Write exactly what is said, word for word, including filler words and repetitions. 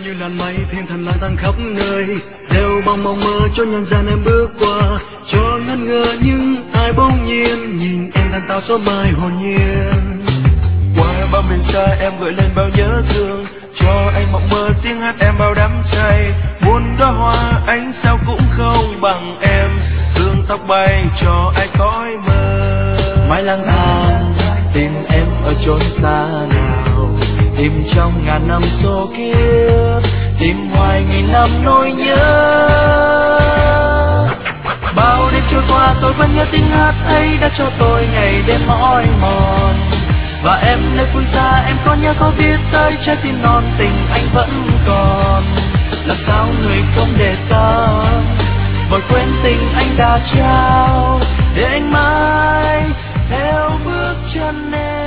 em như làn mây thiên thần lang thang khắp nơi, đều bằng mộng mơ cho nhân gian em bước qua, cho ngẩn ngơ nhưng ai bỗng nhiên nhìn em đàn tao số mai hồn nhiên. Qua bao miền xa em gợi lên bao nhớ thương, cho anh mộng mơ tiếng hát em bao đắm say. Muôn đóa hoa ánh sao cũng không bằng em, sương tóc bay cho ai cõi mơ. Mãi lang thang tìm em ở chốn xa nào, tìm trong ngàn năm số kiếp, tìm hoài nghìn năm nỗi nhớ. Bao đêm trôi qua tôi vẫn nhớ tiếng hát ấy đã cho tôi ngày đêm mỏi mòn. Và em nơi phương xa em có nhớ có biết tới trái tim non tình anh vẫn còn. Làm sao người không để tâm vội quên tình anh đã trao, để anh mãi theo bước chân em.